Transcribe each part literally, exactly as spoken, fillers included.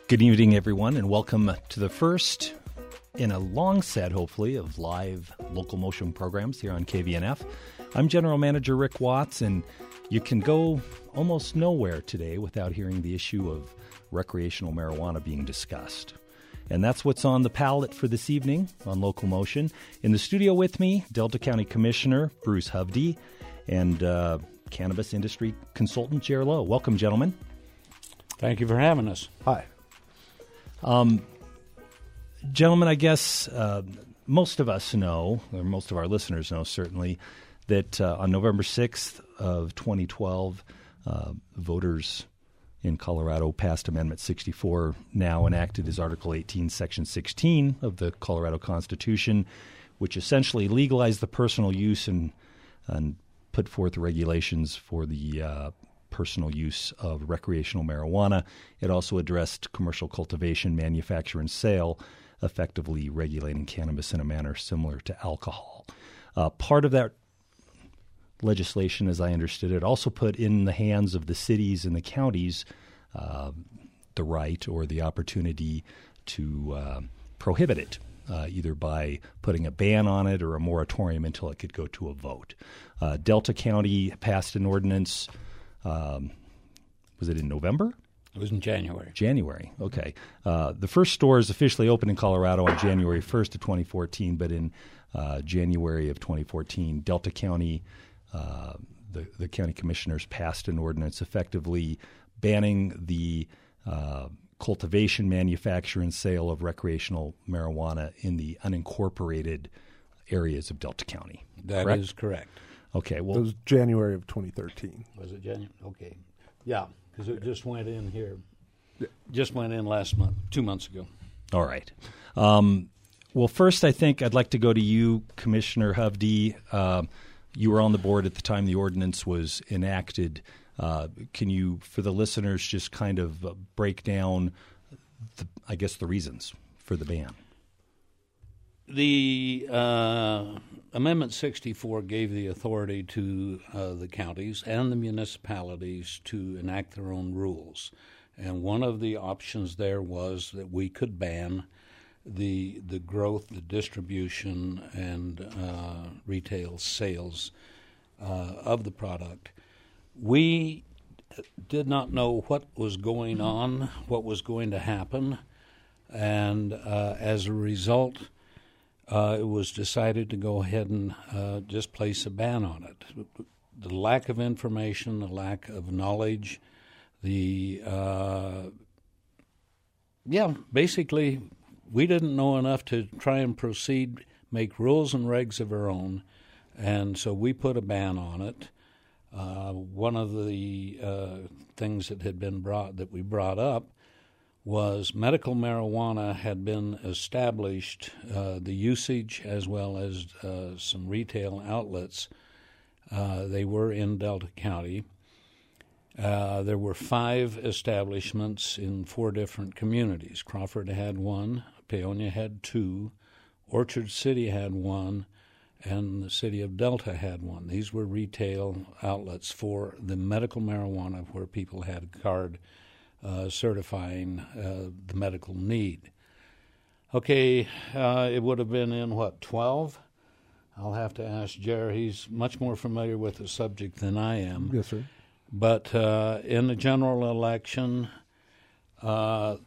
Good evening, everyone, and welcome to the first in a long set, hopefully, of live local motion programs here on K V N F. I'm General Manager Rick Watts, and you can go almost nowhere today without hearing the issue of recreational marijuana being discussed. And that's what's on the palette for this evening on Local Motion. In the studio with me, Delta County Commissioner Bruce Hovde and uh, cannabis industry consultant Jer Lowe. Welcome, gentlemen. Thank you for having us. Hi. Um, gentlemen, I guess uh, most of us know, or most of our listeners know certainly, that uh, on November sixth of twenty twelve, uh, voters in Colorado passed Amendment sixty-four, now enacted as Article eighteen, Section sixteen of the Colorado Constitution, which essentially legalized the personal use and, and put forth regulations for the uh, personal use of recreational marijuana. It also addressed commercial cultivation, manufacture, and sale, effectively regulating cannabis in a manner similar to alcohol. Uh, part of that legislation, as I understood it, also put in the hands of the cities and the counties uh, the right or the opportunity to uh, prohibit it, uh, either by putting a ban on it or a moratorium until it could go to a vote. Uh, Delta County passed an ordinance. Um, was it in November? It was in January. January, okay. Uh, the first stores officially opened in Colorado on January first of twenty fourteen, but in uh, January of twenty fourteen, Delta County, uh, the, the county commissioners passed an ordinance effectively banning the uh, cultivation, manufacture, and sale of recreational marijuana in the unincorporated areas of Delta County. That correct? is correct. Okay, well, It was January of twenty thirteen. Was it January? Okay. Yeah, because it just went in here. Just went in last month, two months ago. all right. Um, well, first, I think I'd like to go to you, Commissioner Hovde. Uh, you were on the board at the time the ordinance was enacted. Uh, can you, for the listeners, just kind of uh, break down, the, I guess, the reasons for the ban? The uh, Amendment sixty-four gave the authority to uh, the counties and the municipalities to enact their own rules. And one of the options there was that we could ban the the growth, the distribution, and uh, retail sales uh, of the product. We did not know what was going on, what was going to happen, and uh, as a result, Uh, it was decided to go ahead and uh, just place a ban on it. The lack of information, the lack of knowledge, the, uh, yeah, basically we didn't know enough to try and proceed, make rules and regs of our own, and so we put a ban on it. Uh, one of the uh, things that had been brought, that we brought up, was medical marijuana had been established, uh, the usage as well as uh, some retail outlets. Uh, they were in Delta County. Uh, there were five establishments in four different communities. Crawford had one, Paonia had two, Orchard City had one, and the city of Delta had one. These were retail outlets for the medical marijuana where people had a card Uh, certifying uh, the medical need. Okay, uh, it would have been in, what, twelve? I'll have to ask Jer. He's much more familiar with the subject than I am. Yes, sir. But uh, in the general election, uh,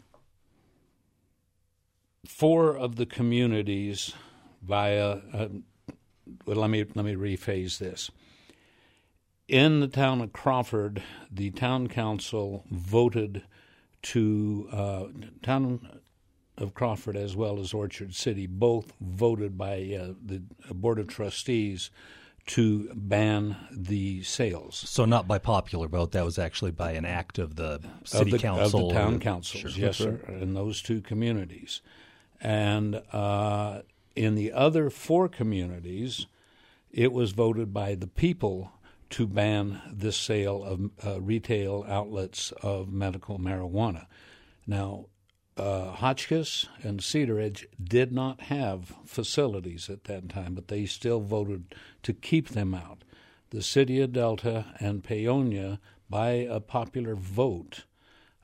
four of the communities via, uh, well, let me, let me rephrase this. In the town of Crawford, the town council voted to, uh, town of Crawford as well as Orchard City, both voted by uh, the Board of Trustees to ban the sales. So not by popular vote, that was actually by an act of the city of the, council. Of the town or, councils, sure. yes, sir, in those two communities. And uh, in the other four communities, it was voted by the people to ban the sale of uh, retail outlets of medical marijuana. Now, uh, Hotchkiss and Cedar Ridge did not have facilities at that time, but they still voted to keep them out. The city of Delta and Paonia, by a popular vote,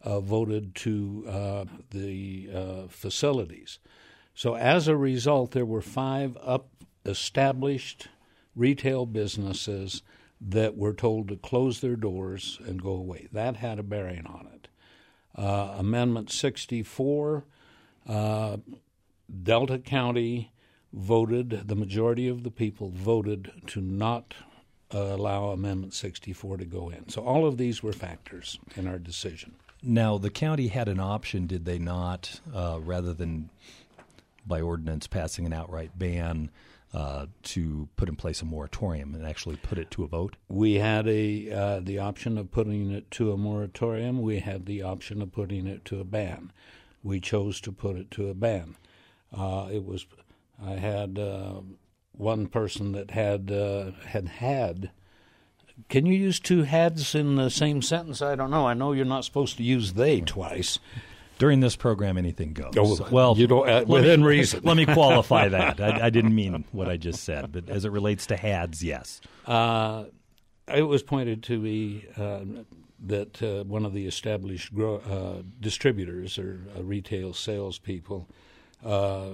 uh, voted to uh, the uh, facilities. So as a result, there were five up established retail businesses that were told to close their doors and go away. That had a bearing on it. Uh, Amendment sixty-four, uh, Delta County voted, the majority of the people voted to not uh, allow Amendment sixty-four to go in. So all of these were factors in our decision. Now, the county had an option, did they not, uh, rather than by ordinance passing an outright ban, uh, to put in place a moratorium and actually put it to a vote? We had a uh, the option of putting it to a moratorium. We had the option of putting it to a ban. We chose to put it to a ban. Uh, it was I had uh, one person that had uh, had had. Can you use two hads in the same sentence? I don't know. I know you're not supposed to use they twice. During this program, anything goes. Oh, so, well, you don't, uh, within me, reason. Let me qualify that. I, I didn't mean what I just said, but as it relates to hads, yes. Uh, it was pointed to me uh, that uh, one of the established gro- uh, distributors or uh, retail salespeople uh,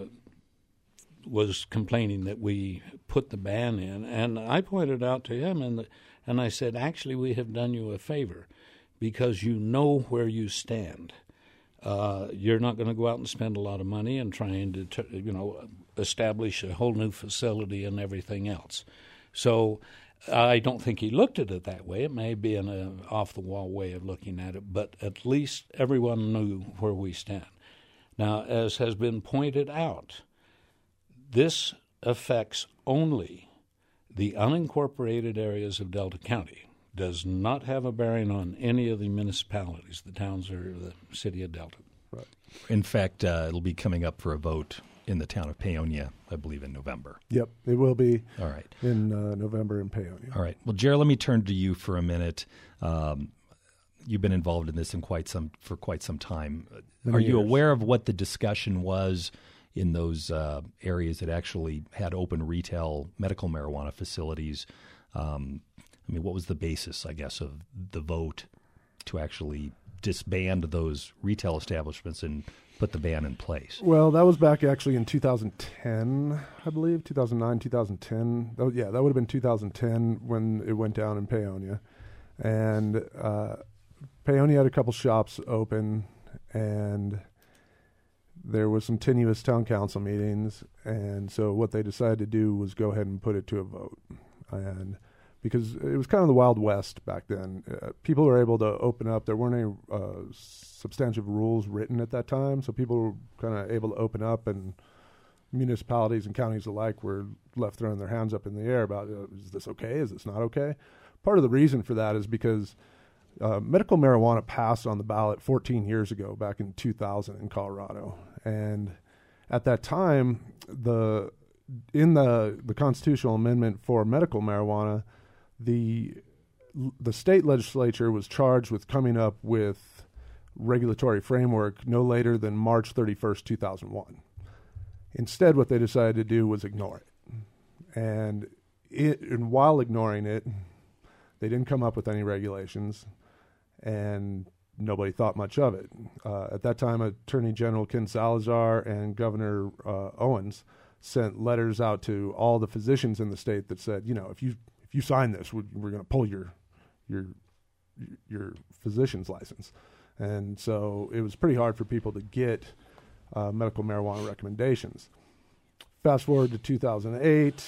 was complaining that we put the ban in, and I pointed out to him, and the, and I said, actually, we have done you a favor because you know where you stand. Uh, you're not going to go out and spend a lot of money and trying to, you know, establish a whole new facility and everything else. So I don't think he looked at it that way. It may be an uh, off-the-wall way of looking at it, but at least everyone knew where we stand. Now, as has been pointed out, this affects only the unincorporated areas of Delta County. Does not have a bearing on any of the municipalities, the towns or the city of Delta. Right. In fact, uh, it'll be coming up for a vote in the town of Paonia, I believe, in November. Yep, it will be All right. in uh, November in Paonia. All right. Well, Jared, let me turn to you for a minute. Um, you've been involved in this in quite some for quite some time. Many Are you years. aware of what the discussion was in those uh, areas that actually had open retail medical marijuana facilities? Um, I mean, what was the basis, I guess, of the vote to actually disband those retail establishments and put the ban in place? Well, that was back actually in two thousand ten, I believe, two thousand nine, two thousand ten. Oh, yeah, that would have been two thousand ten when it went down in Paonia. And uh, Paonia had a couple shops open, and there was some tenuous town council meetings. And so what they decided to do was go ahead and put it to a vote. And because it was kind of the Wild West back then. Uh, people were able to open up. There weren't any uh, substantive rules written at that time, so people were kind of able to open up, and municipalities and counties alike were left throwing their hands up in the air about, uh, is this okay? Is this not okay? Part of the reason for that is because uh, medical marijuana passed on the ballot fourteen years ago, back in two thousand in Colorado. And at that time, the in the, the constitutional amendment for medical marijuana, The the state legislature was charged with coming up with regulatory framework no later than March thirty-first, two thousand one. Instead, what they decided to do was ignore it. And, it, and while ignoring it, they didn't come up with any regulations, and nobody thought much of it. Uh, at that time, Attorney General Ken Salazar and Governor uh, Owens sent letters out to all the physicians in the state that said, you know, if you if you sign this, we're, we're going to pull your your your physician's license. And so it was pretty hard for people to get uh, medical marijuana recommendations. Fast forward to two thousand eight,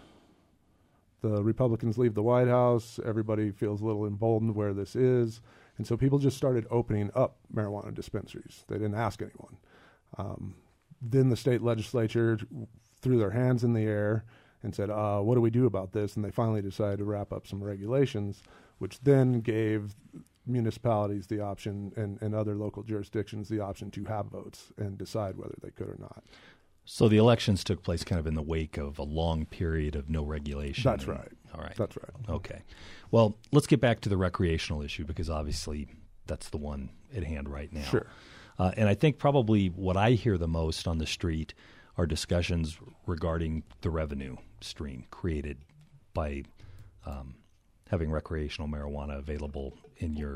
the Republicans leave the White House. Everybody feels a little emboldened where this is. And so people just started opening up marijuana dispensaries. They didn't ask anyone. Um, then the state legislature threw their hands in the air and said, uh, what do we do about this? And they finally decided to wrap up some regulations, which then gave municipalities the option and, and other local jurisdictions the option to have votes and decide whether they could or not. So the elections took place kind of in the wake of a long period of no regulation. That's right. All right. That's right. Okay. Well, let's get back to the recreational issue, because obviously that's the one at hand right now. Sure. Uh, and I think probably what I hear the most on the street are discussions regarding the revenue stream created by um, having recreational marijuana available in your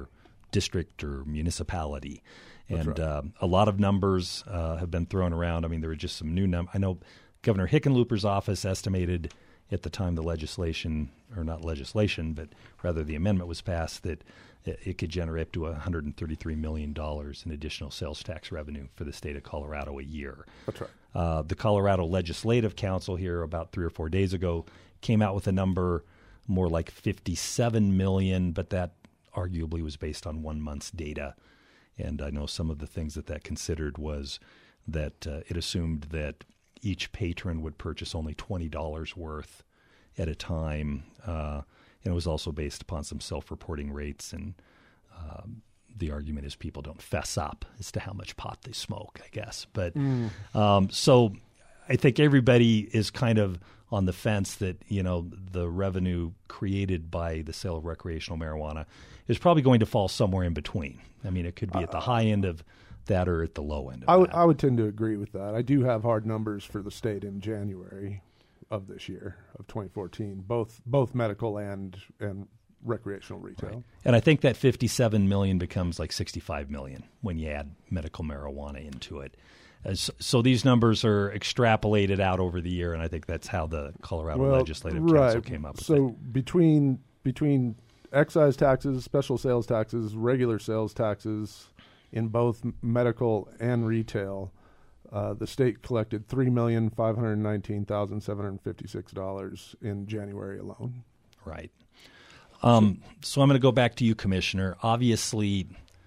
district or municipality. That's And right. uh, a lot of numbers uh, have been thrown around. I mean, there were just some new numbers. I know Governor Hickenlooper's office estimated at the time the legislation, or not legislation, but rather the amendment was passed, that it, it could generate up to one hundred thirty-three million dollars in additional sales tax revenue for the state of Colorado a year. That's right. Uh, the Colorado Legislative Council here about three or four days ago came out with a number more like fifty-seven million dollars, but that arguably was based on one month's data. And I know some of the things that that considered was that uh, it assumed that each patron would purchase only twenty dollars worth at a time. Uh, and it was also based upon some self-reporting rates. And um, the argument is people don't fess up as to how much pot they smoke, I guess. But mm. um, so I think everybody is kind of on the fence that, you know, the revenue created by the sale of recreational marijuana is probably going to fall somewhere in between. I mean, it could be at the high end of that or at the low end of I would, that. I would tend to agree with that. I do have hard numbers for the state in January of this year, of twenty fourteen, both both medical and and recreational retail. Right. And I think that fifty-seven million dollars becomes like sixty-five million dollars when you add medical marijuana into it. Uh, so, so these numbers are extrapolated out over the year, and I think that's how the Colorado well, Legislative right. Council came up with so it. So between between excise taxes, special sales taxes, regular sales taxes in both medical and retail, uh, the state collected three million five hundred nineteen thousand seven hundred fifty-six dollars in January alone. Right. Um, so I'm going to go back to you, Commissioner. Obviously,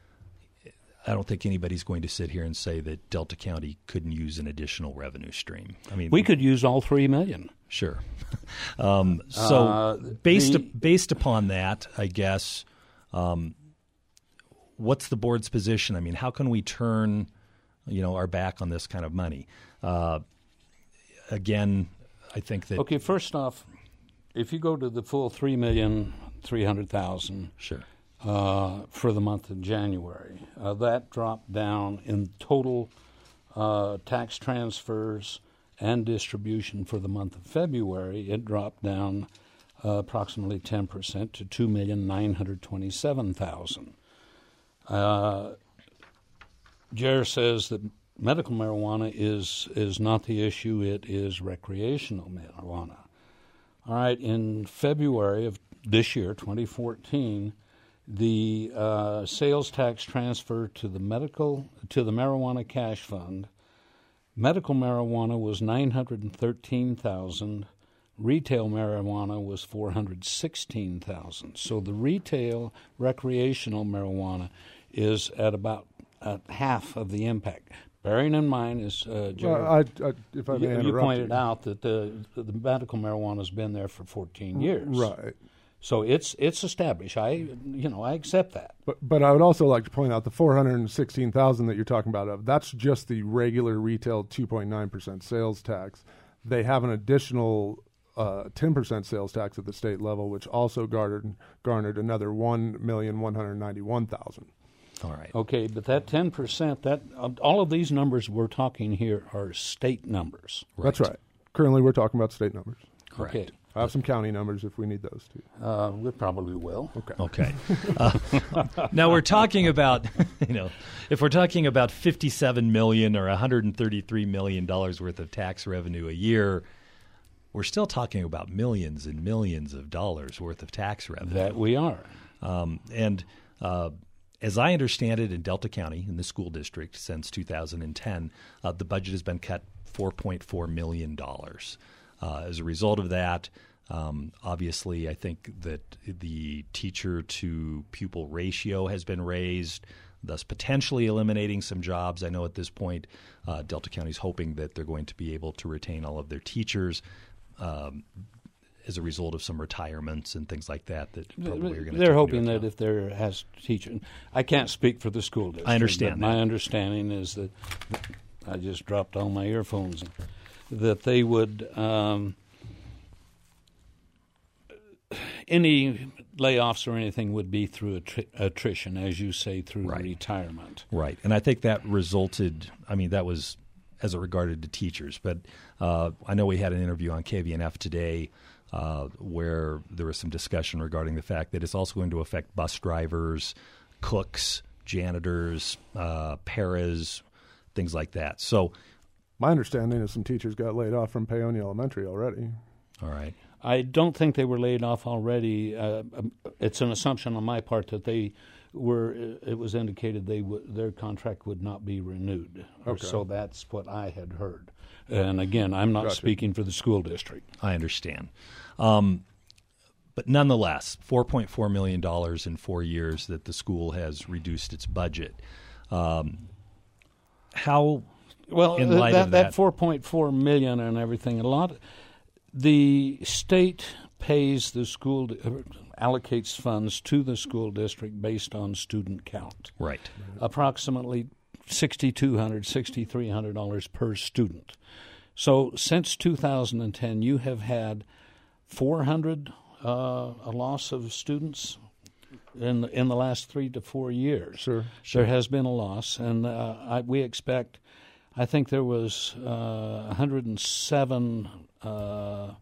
I don't think anybody's going to sit here and say that Delta County couldn't use an additional revenue stream. I mean, we could use all three million. Sure. um, so Uh, based the- based upon that, I guess, um, what's the board's position? I mean, how can we turn, you know, our back on this kind of money? Uh, again, I think that Okay, first off, if you go to the full three million three hundred thousand sure. uh, for the month of January, uh, that dropped down in total uh, tax transfers and distribution for the month of February. It dropped down uh, approximately ten percent to two million nine hundred twenty-seven thousand. Uh, Jer says that medical marijuana is is not the issue; it is recreational marijuana. All right, in February of this year, twenty fourteen, the uh, sales tax transfer to the medical to the marijuana cash fund, medical marijuana was nine hundred thirteen thousand. Retail marijuana was four hundred sixteen thousand. So the retail recreational marijuana is at about uh, half of the impact. Bearing in mind, as uh, Jerry, Well, I, I, if I may you, you interrupt pointed you. out that the the medical marijuana has been there for fourteen years. Right. So it's it's established. I you know I accept that. But but I would also like to point out the four hundred sixteen thousand that you're talking about of that's just the regular retail two point nine percent sales tax. They have an additional uh, ten percent sales tax at the state level, which also garnered garnered another one million one hundred ninety-one thousand. All right. Okay, but that ten percent, that uh, all of these numbers we're talking here are state numbers. That's right. Currently, we're talking about state numbers. Correct. Okay, I have some county numbers if we need those too. uh, we probably will. Okay. Okay. Uh, now we're talking about, you know, if we're talking about fifty-seven million dollars or one hundred thirty-three million dollars worth of tax revenue a year, we're still talking about millions and millions of dollars worth of tax revenue. That we are. Um, and uh, as I understand it, in Delta County, in the school district, since two thousand ten, uh, the budget has been cut four point four million dollars. Uh, as a result of that, um, obviously, I think that the teacher-to-pupil ratio has been raised, thus potentially eliminating some jobs. I know at this point, uh, Delta County is hoping that they're going to be able to retain all of their teachers um, as a result of some retirements and things like that. That probably are going to They're hoping that if there has teaching, I can't speak for the school district. I understand but that. My understanding is that I just dropped all my earphones. That they would um, any layoffs or anything would be through attri- attrition, as you say, through Right. retirement. Right. And I think that resulted, I mean, that was as it regarded to teachers. But uh, I know we had an interview on K V N F today uh, where there was some discussion regarding the fact that it's also going to affect bus drivers, cooks, janitors, uh, paras, things like that. So my understanding is some teachers got laid off from Paonia Elementary already. All right. I don't think they were laid off already. Uh, it's an assumption on my part that they were. It was indicated they w- their contract would not be renewed. Okay. So that's what I had heard. And again, I'm not Gotcha. speaking for the school district. I understand. Um, but nonetheless, four point four million dollars in four years that the school has reduced its budget. Um, how, well, in light that, of that that, four point four million dollars and everything, a lot. The state pays the school, allocates funds to the school district based on student count. right? Approximately six thousand two hundred dollars, six thousand three hundred dollars per student. So since two thousand ten, you have had four hundred uh, a loss of students in the, in the last three to four years. Sure. There has been a loss, and uh, I, we expect. I think there was uh, one hundred seven uh,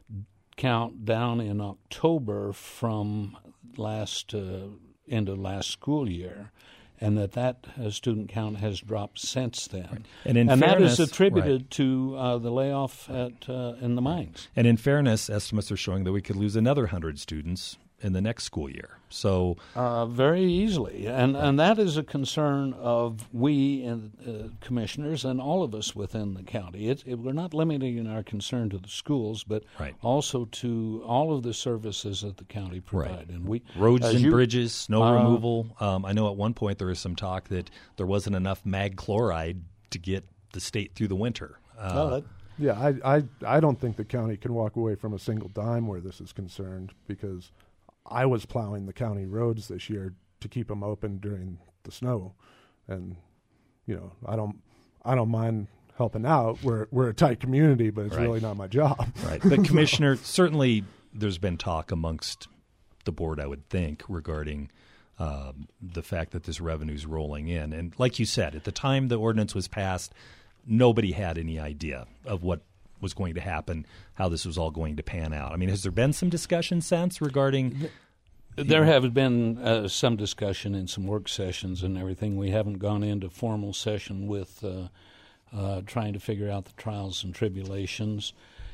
count down in October from last uh, end of last school year, and that that uh, student count has dropped since then. Right. And, in and fairness, that is attributed right. to uh, the layoff at uh, in the mines. And in fairness, estimates are showing that we could lose another one hundred students in the next school year. So uh, very easily, and and that is a concern of we and uh, commissioners and all of us within the county. It, it, we're not limiting our concern to the schools, but right. also to all of the services that the county provide. Right. And we roads and you, bridges, snow uh, removal. Um, I know at one point there was some talk that there wasn't enough mag chloride to get the state through the winter. Uh, well, that, Yeah, I, I, I don't think the county can walk away from a single dime where this is concerned, because I was plowing the county roads this year to keep them open during the snow, and you know I don't I don't mind helping out. We're we're a tight community, but it's Right. really not my job. Right. But Commissioner, certainly there's been talk amongst the board, I would think, regarding um, the fact that this revenue is rolling in. And like you said, at the time the ordinance was passed, nobody had any idea of what was going to happen, how this was all going to pan out. I mean, has there been some discussion since regarding... There have been uh, some discussion in some work sessions and everything. We haven't gone into formal session with uh, uh, trying to figure out the trials and tribulations.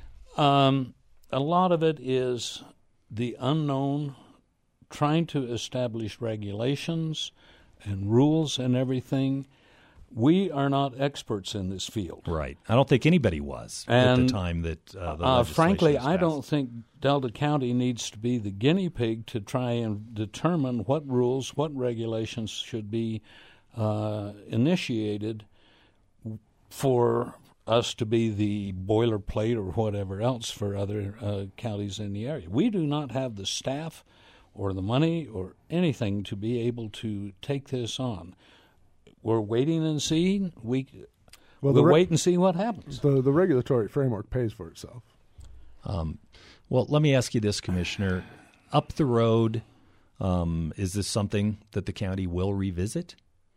Um, a lot of it is the unknown, trying to establish regulations and rules and everything. We are not experts in this field. Right. I don't think anybody was And, at the time that uh, the Uh, legislation frankly, was I passed. don't think Delta County needs to be the guinea pig to try and determine what rules, what regulations should be uh, initiated for us to be the boilerplate or whatever else for other uh, counties in the area. We do not have the staff or the money or anything to be able to take this on. We're waiting and seeing. We Well, we'll the re- wait and see what happens. The the regulatory framework pays for itself. Um, well, let me ask you this, Commissioner. Up the road, um, is this something that the county will revisit?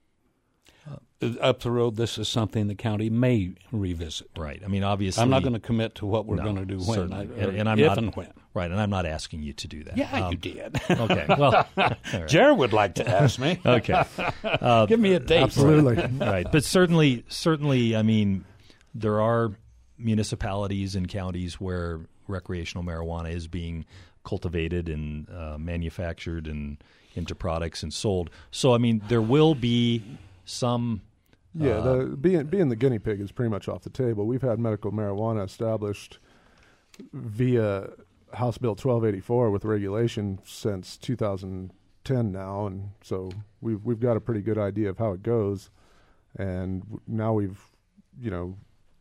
Up the road, this is something the county may revisit. Right. I mean, obviously, I'm not going to commit to what we're No, going to do when, certainly. I, And- and I'm if not- and when. right, and I'm not asking you to do that. Yeah, Um, you did. Okay. Well, all right. Jared would like to ask me. Okay. Uh, Give me a date. Absolutely. right. But certainly, certainly, I mean, there are municipalities and counties where recreational marijuana is being cultivated and uh, manufactured and into products and sold. So, I mean, there will be some. Yeah, Uh, the, being being the guinea pig is pretty much off the table. We've had medical marijuana established via House Bill twelve eighty-four with regulation since two thousand ten now, and so we've we've got a pretty good idea of how it goes. And w- now we've, you know,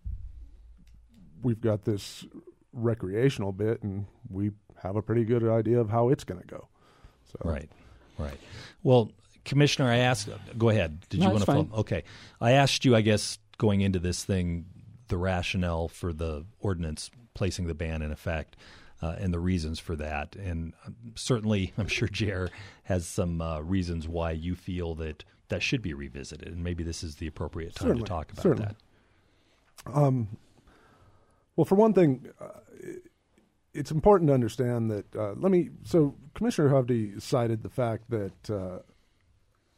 we've got this recreational bit, and we have a pretty good idea of how it's going to go. So Right, right. Well, Commissioner, I asked. Go ahead. Did No, you want it's to? fine. Follow? Okay, I asked you. I guess going into this thing, the rationale for the ordinance placing the ban in effect, uh, and the reasons for that, and um, certainly, I'm sure Jer has some uh, reasons why you feel that that should be revisited, and maybe this is the appropriate time Certainly, to talk about certainly. that. Um, well, for one thing, uh, it, it's important to understand that. Uh, let me. So, Commissioner Hovde cited the fact that uh,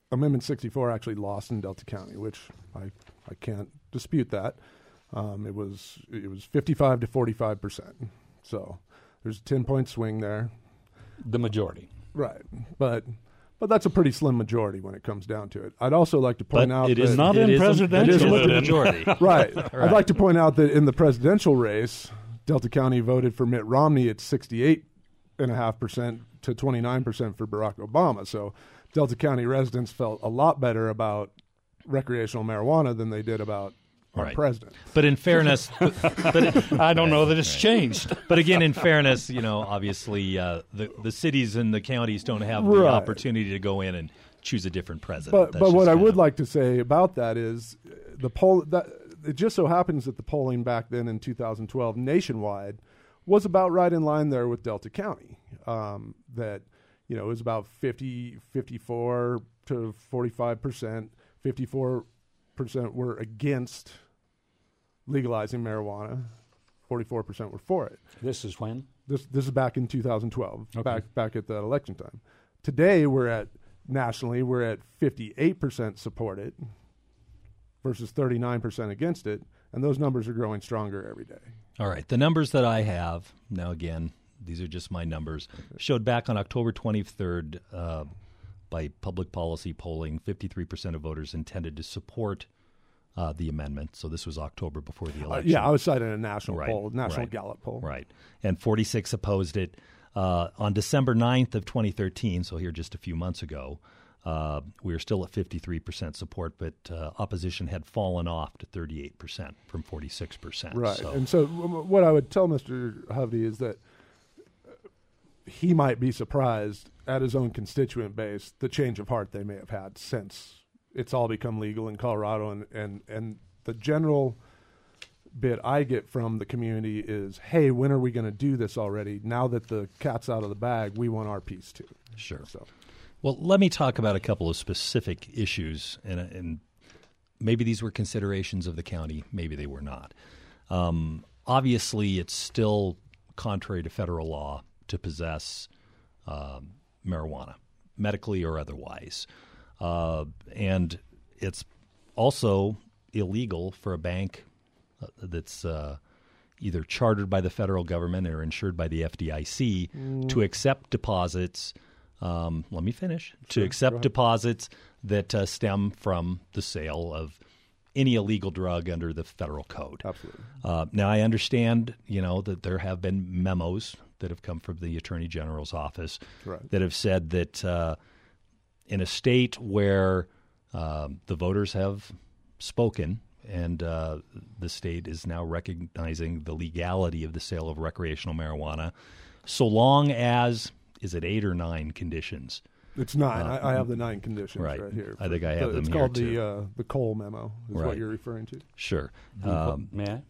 Amendment sixty-four actually lost in Delta County, which I, I can't dispute that. Um, it was it was fifty-five to forty-five percent. So there's a ten-point swing there. The majority. Right. But but that's a pretty slim majority when it comes down to it. I'd also like to point but out it that... is not it in is presidential. A, it is with a majority. right. right. I'd like to point out that in the presidential race, Delta County voted for Mitt Romney at sixty-eight point five percent to twenty-nine percent for Barack Obama. So Delta County residents felt a lot better about recreational marijuana than they did about our Right. president. But in fairness, but, but it, I don't know that it's changed. But again, in fairness, you know, obviously uh, the the cities and the counties don't have the Right. opportunity to go in and choose a different president. But That's but what just I kinda- would like to say about that is uh, the poll that it just so happens that the polling back then in two thousand twelve nationwide was about right in line there with Delta County. Um, that you know it was about fifty, fifty-four to forty-five percent. fifty-four percent were against legalizing marijuana. forty-four percent were for it. This is when? This this is back in two thousand twelve, Okay. back back at that election time. Today we're at nationally we're at fifty-eight percent support it versus thirty-nine percent against it, and those numbers are growing stronger every day. All right. The numbers that I have, now again, these are just my numbers, showed back on October twenty-third uh, by public policy polling, fifty-three percent of voters intended to support uh, the amendment. So this was October before the Uh, election. yeah, I was citing a national Right, poll, national right, Gallup poll. Right. And forty-six opposed it. Uh, on December ninth of twenty thirteen, so here just a few months ago, uh, we were still at fifty-three percent support, but uh, opposition had fallen off to thirty-eight percent from forty-six percent. Right. So, And so w- what I would tell Mister Hovey is that uh, he might be surprised at his own constituent base, the change of heart they may have had since it's all become legal in Colorado. And, and, and the general bit I get from the community is, hey, when are we going to do this already? Now that the cat's out of the bag, we want our piece too. sure. So Well, let me talk about a couple of specific issues, and, and maybe these were considerations of the county, maybe they were not. Um, obviously, it's still contrary to federal law to possess um, marijuana, medically or otherwise. Uh, and it's also illegal for a bank uh, that's uh, either chartered by the federal government or insured by the F D I C mm. to accept deposits. Um, let me finish. Sure, to accept deposits that uh, stem from the sale of any illegal drug under the federal code. absolutely. Uh, now, I understand, you know, that there have been memos that have come from the Attorney General's office Right. that have said that uh, in a state where uh, the voters have spoken and uh, the state is now recognizing the legality of the sale of recreational marijuana, so long as, is it eight or nine conditions? It's nine. Uh, I, I have the nine conditions right. right, here. I think I have The- them It's here, called too. the uh, the Cole memo is Right. what you're referring to. Sure. Um, Um, May I?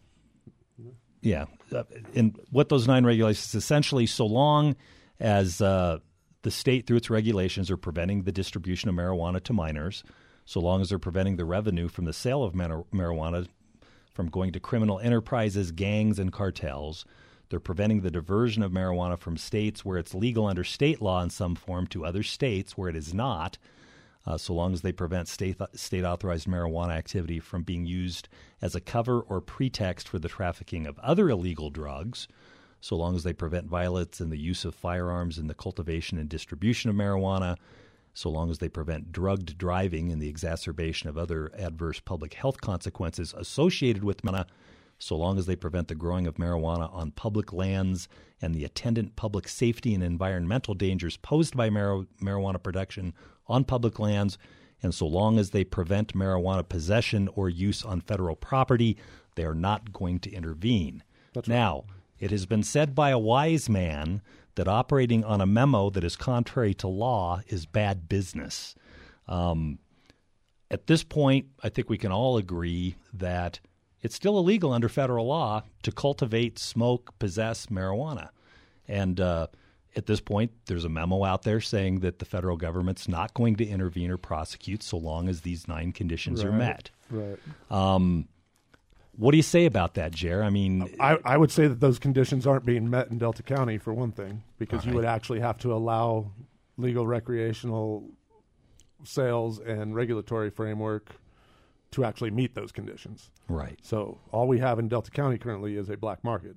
Yeah. Uh, and what those nine regulations, essentially, so long as uh, the state, through its regulations, are preventing the distribution of marijuana to minors, so long as they're preventing the revenue from the sale of mar- marijuana from going to criminal enterprises, gangs, and cartels, they're preventing the diversion of marijuana from states where it's legal under state law in some form to other states where it is not, uh, so long as they prevent state state authorized marijuana activity from being used as a cover or pretext for the trafficking of other illegal drugs, so long as they prevent violence in the use of firearms and the cultivation and distribution of marijuana, so long as they prevent drugged driving and the exacerbation of other adverse public health consequences associated with marijuana, so long as they prevent the growing of marijuana on public lands and the attendant public safety and environmental dangers posed by mar- marijuana production on public lands, and so long as they prevent marijuana possession or use on federal property, they are not going to intervene. That's right. Now, it has been said by a wise man that operating on a memo that is contrary to law is bad business. Um, at this point, I think we can all agree that it's still illegal under federal law to cultivate, smoke, possess marijuana. And uh, at this point, there's a memo out there saying that the federal government's not going to intervene or prosecute so long as these nine conditions are Right. met. Right. Um, what do you say about that, Jer? I mean, I, I would say that those conditions aren't being met in Delta County, for one thing, because All you right. would actually have to allow legal recreational sales and regulatory framework to actually meet those conditions. Right. So all we have in Delta County currently is a black market.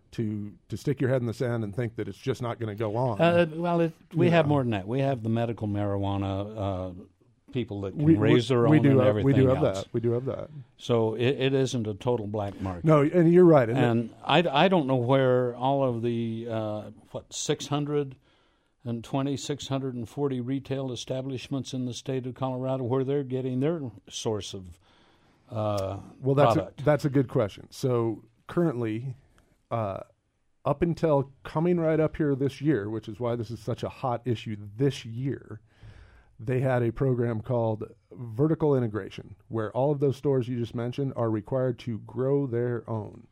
To to stick your head in the sand and think that it's just not going to go on. Uh, well, it, we Yeah. have more than that. We have the medical marijuana uh, people that can we, raise their we own do and have, everything we do have else. that. We do have that. So it, it isn't a total black market. No, and you're right. And, And I, I don't know where all of the, uh, what, six hundred twenty, six hundred forty retail establishments in the state of Colorado, where they're getting their source of uh, well, that's a, product. that's a good question. So currently, uh, up until coming right up here this year, which is why this is such a hot issue this year, they had a program called vertical integration, where all of those stores you just mentioned are required to grow their own.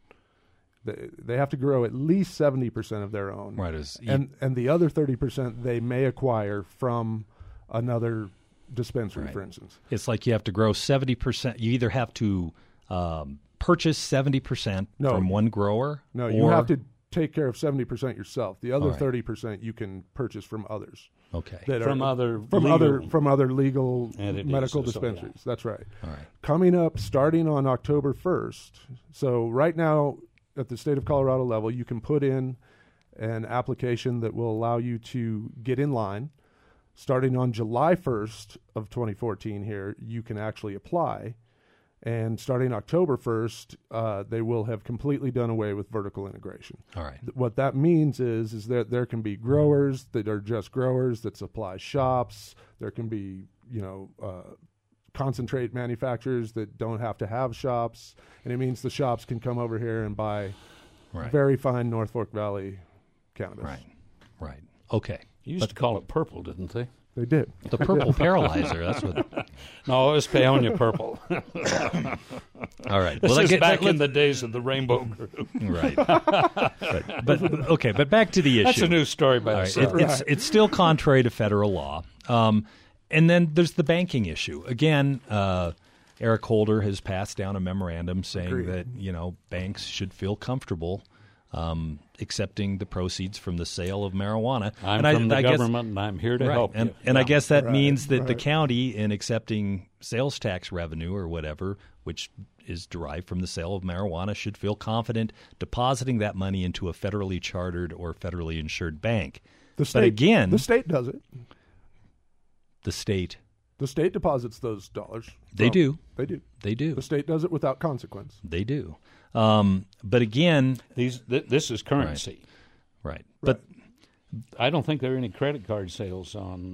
They, they have to grow at least seventy percent of their own. Right. As And, and the other thirty percent they may acquire from another dispensary, Right. for instance. It's like you have to grow seventy percent. You either have to um, purchase seventy percent No. from one grower. No, or, you have to take care of seventy percent yourself. The other All right. thirty percent you can purchase from others. Okay. That From are, other from legal other from other legal entities, medical so, yeah. dispensaries. That's right. All right. Coming up starting on October first. So right now at the state of Colorado level, you can put in an application that will allow you to get in line. Starting on July first of twenty fourteen here, you can actually apply. And starting October first, uh, they will have completely done away with vertical integration. All right. Th- What that means is is that there can be growers that are just growers that supply shops. There can be, you know, uh, concentrate manufacturers that don't have to have shops. And it means the shops can come over here and buy Right. very fine North Fork Valley cannabis. Right. Right. Okay. You used to call it purple, didn't they? They did. The purple paralyzer. That's what. No, it was Paonia Purple. All right. This I is get- back let- in the days of the Rainbow Group. Right. but, but okay. But back to the issue. That's a new story by All right. itself. It, it's it's still contrary to federal law. Um, and then there's the banking issue. Again, uh, Eric Holder has passed down a memorandum saying Agreed. that you know banks should feel comfortable um, accepting the proceeds from the sale of marijuana. I'm and from I, the I guess- government, and I'm here to right. help and, you. And I Yeah. guess that Right, means that the right. county, in accepting sales tax revenue or whatever, which is derived from the sale of marijuana, should feel confident depositing that money into a federally chartered or federally insured bank. The state, but again, the state does it. the state, The state deposits those dollars. they Well, do, They do. they do, The state does it without consequence. they do. Um, but again, These, th- this is currency. right. But I don't think there are any credit card sales on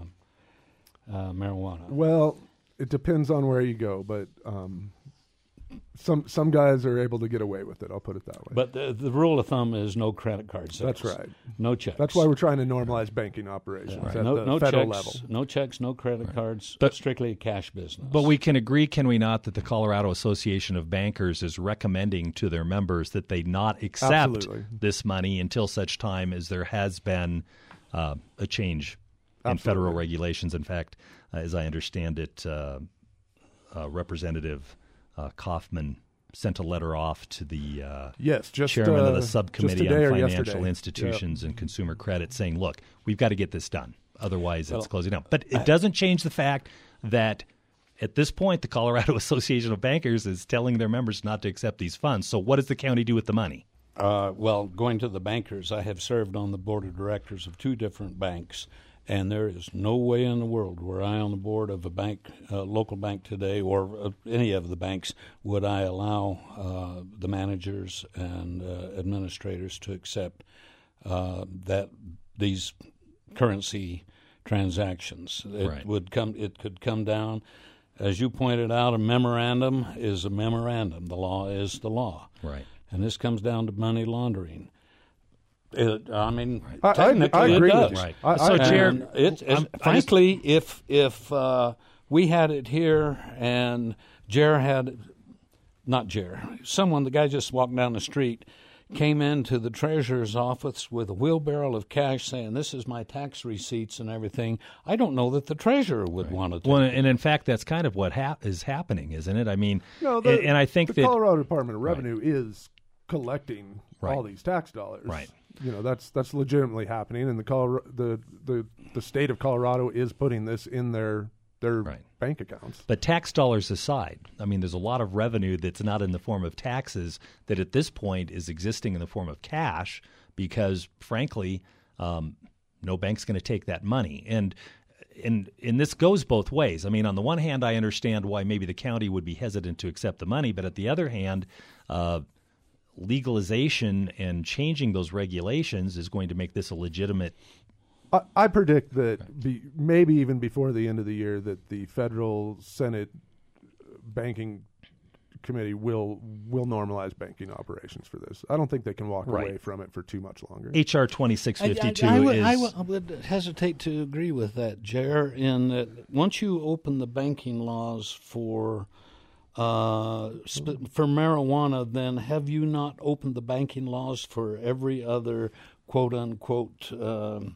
uh, uh, marijuana. Well, it depends on where you go, but um, some some guys are able to get away with it. I'll put it that way. But the, the rule of thumb is no credit card sales. That's right. No checks. That's why we're trying to normalize banking operations Right. at no, the no federal checks, level. no checks, no credit cards. But- strictly a cash business. But we can agree, can we not, that the Colorado Association of Bankers is recommending to their members that they not accept Absolutely. this money until such time as there has been uh, a change in Absolutely. federal regulations. In fact, uh, as I understand it, uh, uh, Representative uh, Kaufman sent a letter off to the uh, Yes, just chairman uh, of the just subcommittee today on or financial yesterday. institutions and consumer credit, saying, "Look, we've got to get this done, otherwise Well, it's closing down." But it doesn't change the fact that at this point, the Colorado Association of Bankers is telling their members not to accept these funds. So, what does the county do with the money? Uh, well, going to the bankers, I have served on the board of directors of two different banks, and there is no way in the world were I on the board of a bank, uh, local bank today, or uh, any of the banks, would I allow uh, the managers and uh, administrators to accept uh, that these currency transactions. It Right. would come. It could come down. As you pointed out, a memorandum is a memorandum. The law is the law. Right. And this comes down to money laundering. It, I mean, I- I- technically I agree it with does. you. Right. I- So, I- Chair, And it, I'm- it, I just- frankly, if if uh, we had it here and Jer had, not Jer, someone, the guy just walked down the street, came into the treasurer's office with a wheelbarrow of cash saying, "This is my tax receipts and everything," I don't know that the treasurer would want to take Well, it. and in fact, that's kind of what hap- is happening, isn't it? I mean, No, the, and, and I think the that Colorado Department of Revenue is collecting Right. all these tax dollars. Right. You know, that's that's legitimately happening, and the Colorado, the, the the state of Colorado is putting this in their their Right. bank accounts. But tax dollars aside, I mean, there's a lot of revenue that's not in the form of taxes that at this point is existing in the form of cash because, frankly, um, no bank's going to take that money. And, and and this goes both ways. I mean, on the one hand, I understand why maybe the county would be hesitant to accept the money, but at the other hand, uh, legalization and changing those regulations is going to make this a legitimate. I, I predict that be, maybe even before the end of the year that the federal Senate banking committee will will normalize banking operations for this. I don't think they can walk Right. away from it for too much longer. H R twenty-six fifty-two I, I, I would, is. I would, I would hesitate to agree with that, Jer, in that once you open the banking laws for uh, sp- for marijuana, then have you not opened the banking laws for every other quote-unquote um,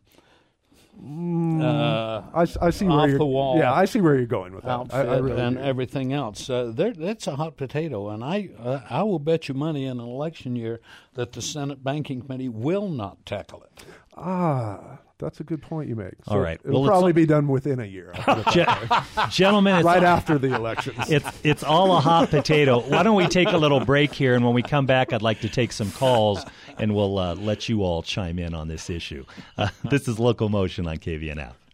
uh, I, s- I see where off you're, the wall Yeah, I see where you're going with that. outfit I, I really and do. everything else. Uh, there, that's a hot potato, and I uh, I will bet you money in an election year that the Senate Banking Committee will not tackle it. Ah, that's a good point you make. So All right. it'll Well, it's probably all- be done within a year. I'll put it that way. Gentlemen, it's right after the elections. It's it's all a hot potato. Why don't we take a little break here, and when we come back, I'd like to take some calls, and we'll uh, let you all chime in on this issue. Uh, this is Local Motion on K V N F.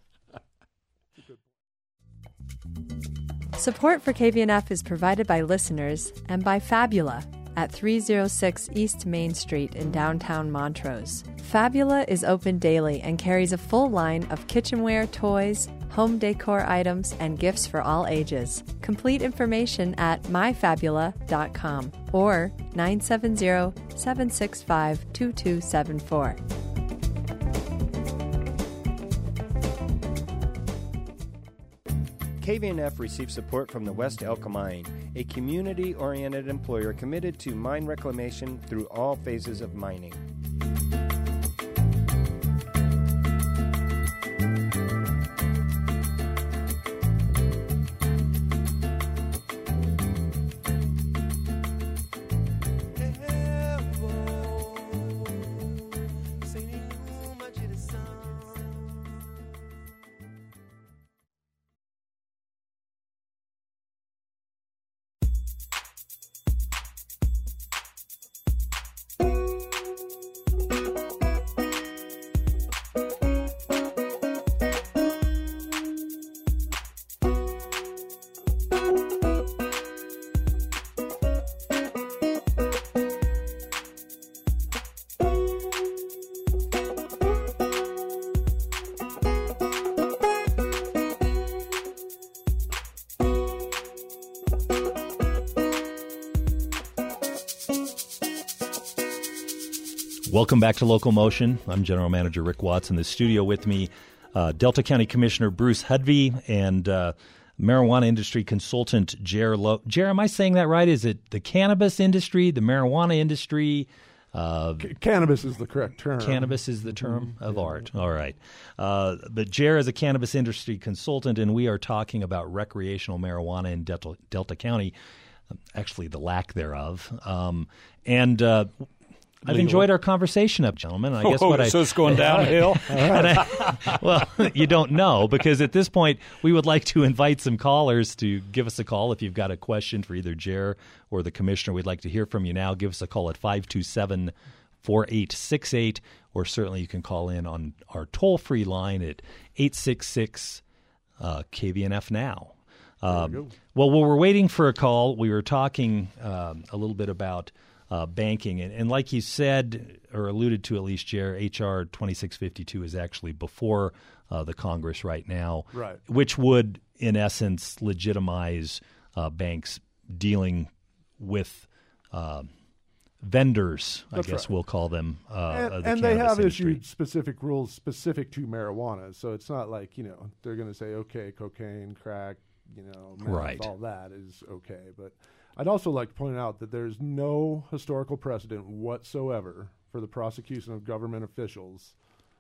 Support for K V N F is provided by listeners and by Fabula at three oh six East Main Street in downtown Montrose. Fabula is open daily and carries a full line of kitchenware, toys, home decor items, and gifts for all ages. Complete information at my fabula dot com or nine seven zero, seven six five, two two seven four. K V N F receives support from the West Elk Mine, a community-oriented employer committed to mine reclamation through all phases of mining. Welcome back to Local Motion. I'm General Manager Rick Watts. In the studio with me, uh, Delta County Commissioner Bruce Hudvey and uh, marijuana industry consultant Jer Lowe. Jer, am I saying that right? Is it the cannabis industry, the marijuana industry? Uh, C- cannabis is the correct term. Cannabis is the term of art. All right. Uh, but Jer is a cannabis industry consultant, and we are talking about recreational marijuana in Delta, Delta County, actually the lack thereof. Um, and uh, I've Legal. enjoyed our conversation up, gentlemen. I guess oh, what I so it's going downhill. and I, well, you don't know, because at this point we would like to invite some callers to give us a call. If you've got a question for either Jer or the commissioner, we'd like to hear from you now. Give us a call at five two seven, four eight six eight, or certainly you can call in on our toll-free line at eight six six K V N F now. Um, well, while we're waiting for a call, we were talking um, a little bit about Uh, banking. And, and like you said, or alluded to at least, Jer, H R twenty-six fifty-two is actually before uh, the Congress right now, Right. which would, in essence, legitimize uh, banks dealing with uh, vendors, I That's guess right. we'll call them. Uh, and of the and they cannabis have industry. issued specific rules specific to marijuana. So it's not like, you know, they're going to say, okay, cocaine, crack, you know, meth, Right. all that is okay. But I'd also like to point out that there's no historical precedent whatsoever for the prosecution of government officials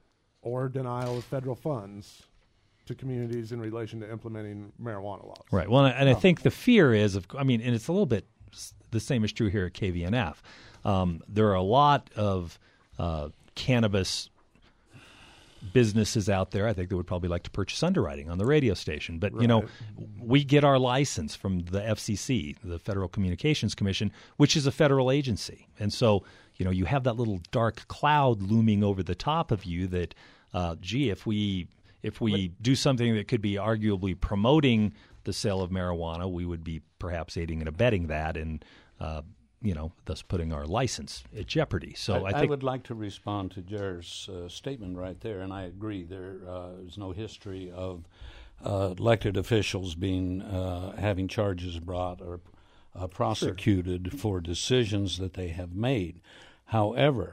or denial of federal funds to communities in relation to implementing marijuana laws. Right. Well, and I think the fear is, of, I mean, and it's a little bit s- the same is true here at K V N F. Um, there are a lot of uh, cannabis businesses out there, I think, that would probably like to purchase underwriting on the radio station. But, right. you know, we get our license from the F C C, the Federal Communications Commission, which is a federal agency. And so, you know, you have that little dark cloud looming over the top of you that, uh, gee, if we if we do something that could be arguably promoting the sale of marijuana, we would be perhaps aiding and abetting that and, uh, you know, thus putting our license at jeopardy. So I, I, think I would like to respond to Jer's uh, statement right there, and I agree. There uh, is no history of uh, elected officials being uh, having charges brought or uh, prosecuted sure. for decisions that they have made. However,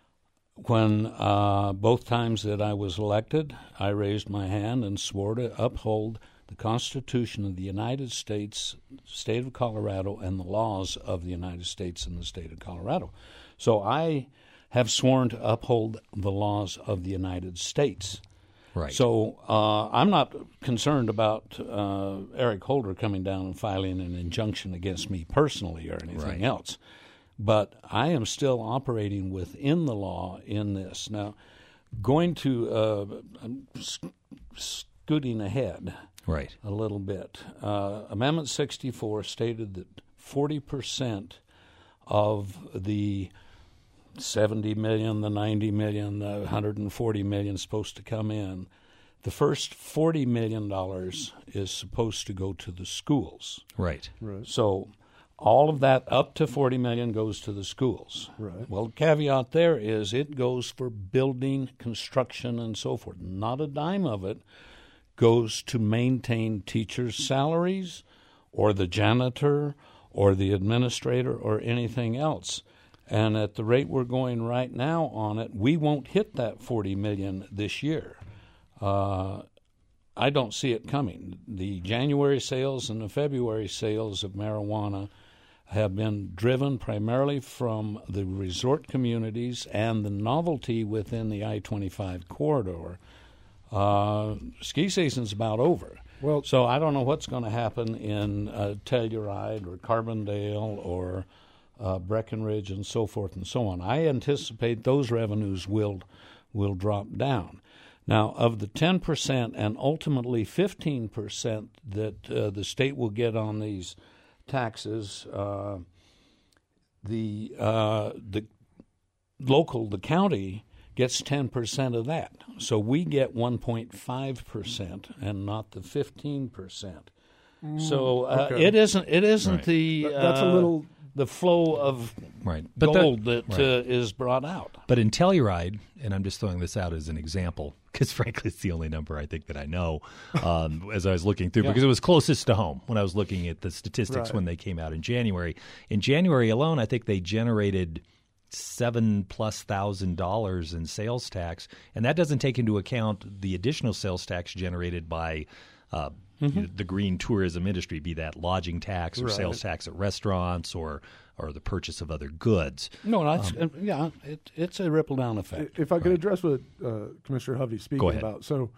when uh, both times that I was elected, I raised my hand and swore to uphold the Constitution of the United States, state of Colorado, and the laws of the United States and the state of Colorado. So I have sworn to uphold the laws of the United States. Right. So uh, I'm not concerned about uh, Eric Holder coming down and filing an injunction against me personally or anything right. else. But I am still operating within the law in this. Now, going to uh, I'm sc- scooting ahead. Right. A little bit. Uh, Amendment sixty-four stated that forty percent of the seventy million, the ninety million, the one hundred forty million supposed to come in. The first forty million dollars is supposed to go to the schools. Right. Right. So all of that up to forty million dollars goes to the schools. Right. Well, the caveat there is it goes for building, construction, and so forth. Not a dime of it goes to maintain teachers' salaries or the janitor or the administrator or anything else. And at the rate we're going right now on it, we won't hit that forty million dollars this year. Uh, I don't see it coming. The January sales and the February sales of marijuana have been driven primarily from the resort communities and the novelty within the I twenty-five corridor. Uh, ski season's about over. Well, so I don't know what's going to happen in uh, Telluride or Carbondale or uh, Breckenridge and so forth and so on. I anticipate those revenues will will drop down. Now, of the ten percent and ultimately fifteen percent that uh, the state will get on these taxes, uh, the uh, the local, the county, gets ten percent of that. So we get one point five percent and not the fifteen percent. Mm, so uh, okay. it isn't it isn't right. the Th- that's uh, a little the flow of right. but gold that, that right. uh, is brought out. But in Telluride, and I'm just throwing this out as an example, because frankly it's the only number I think that I know um, as I was looking through, yeah. because it was closest to home when I was looking at the statistics right. when they came out in January. In January alone, I think they generated seven plus thousand dollars in sales tax, and that doesn't take into account the additional sales tax generated by uh, mm-hmm. the green tourism industry, be that lodging tax or right. sales tax at restaurants or or the purchase of other goods. No, that's Um, uh, yeah, it, it's a ripple down effect. If I could Right. address what uh, Commissioner Hovey's speaking Go ahead. about. So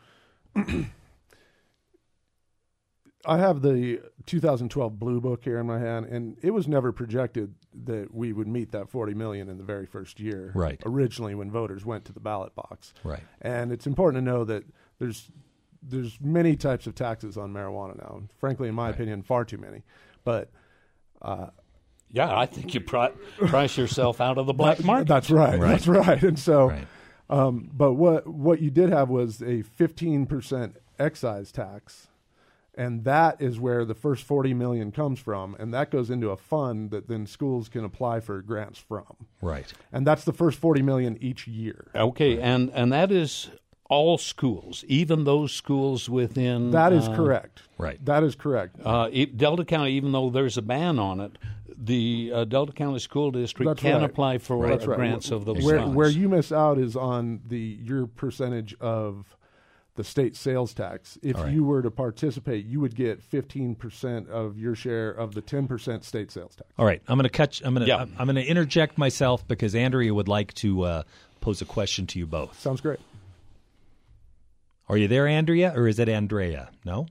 I have the two thousand twelve Blue Book here in my hand, and it was never projected that we would meet that forty million dollars in the very first year, Right. originally when voters went to the ballot box. Right. And it's important to know that there's there's many types of taxes on marijuana now. Frankly, in my Right. opinion, far too many. But uh, Yeah, I think you pri- price yourself out of the black that- market. That's right. Right. That's right. And so, Right. um, but what what you did have was a fifteen percent excise tax, and that is where the first forty million dollars comes from, and that goes into a fund that then schools can apply for grants from. Right. And that's the first forty million dollars each year. Okay, and, and that is all schools, even those schools within... That is uh, correct. Right. That is correct. Uh, e- Delta County, even though there's a ban on it, the uh, Delta County School District That's can right. apply for That's right. grants of those where, funds. Where you miss out is on the your percentage of the state sales tax. If All right. you were to participate, you would get fifteen percent of your share of the ten percent state sales tax. All right, I'm going to cut. I'm going to. Yeah. I'm going to interject myself because Andrea would like to uh, pose a question to you both. Sounds great. Are you there, Andrea, or is it Andrea? No.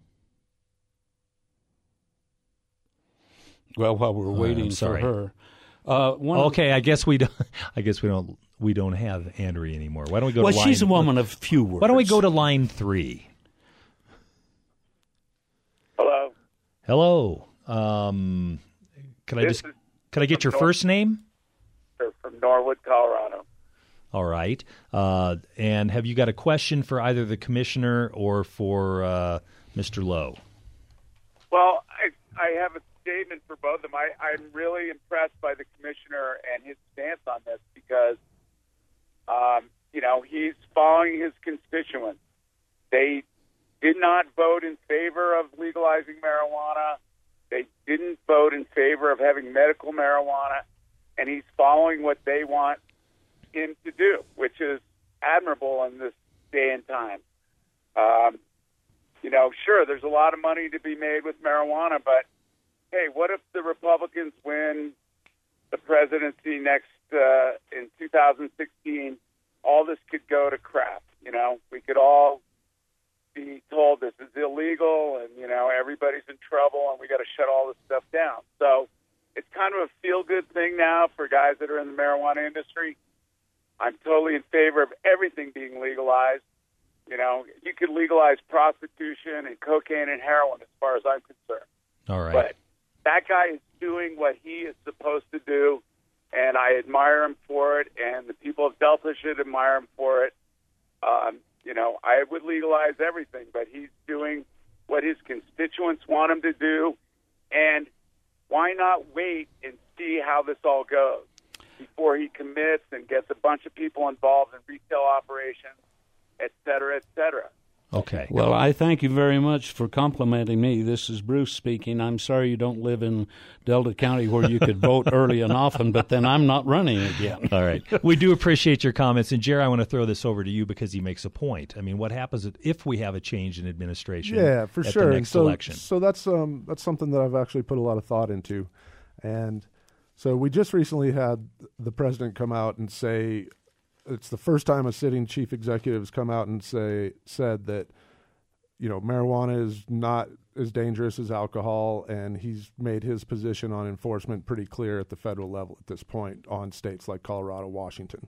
Well, while we're waiting I'm for sorry. her, uh, one of Okay, I guess we don't. I guess we don't we don't have Andrea anymore. Why don't we go well, to line... Well, she's a woman of few words. Why don't we go to line three? Hello. Hello. Um, can I This just can I get your North, first name? From Norwood, Colorado. All right. Uh, and have you got a question for either the commissioner or for uh, Mister Lowe? Well, I I have a statement for both of them. I, I'm really impressed by the commissioner and his stance on this because, um, you know, he's following his constituents. They did not vote in favor of legalizing marijuana. They didn't vote in favor of having medical marijuana, and he's following what they want him to do, which is admirable in this day and time. Um, you know, sure, there's a lot of money to be made with marijuana, but hey, what if the Republicans win the presidency next uh, in two thousand sixteen? All this could go to crap. You know, we could all be told this is illegal, and you know everybody's in trouble, and we got to shut all this stuff down. So it's kind of a feel-good thing now for guys that are in the marijuana industry. I'm totally in favor of everything being legalized. You know, you could legalize prostitution and cocaine and heroin, as far as I'm concerned. All right. But that guy is doing what he is supposed to do, and I admire him for it, and the people of Delta should admire him for it. Um, you know, I would legalize everything, but he's doing what his constituents want him to do, and why not wait and see how this all goes before he commits and gets a bunch of people involved in retail operations, et cetera, et cetera. Okay. Well, I thank you very much for complimenting me. This is Bruce speaking. I'm sorry you don't live in Delta County where you could vote early and often, but then I'm not running again. All right. We do appreciate your comments. And, Jerry, I want to throw this over to you because he makes a point. I mean, what happens if we have a change in administration yeah, for at sure. the next so, election? So that's, um, that's something that I've actually put a lot of thought into. And so we just recently had the president come out and say, it's the first time a sitting chief executive has come out and say said that, you know, marijuana is not as dangerous as alcohol, and he's made his position on enforcement pretty clear at the federal level at this point on states like Colorado, Washington.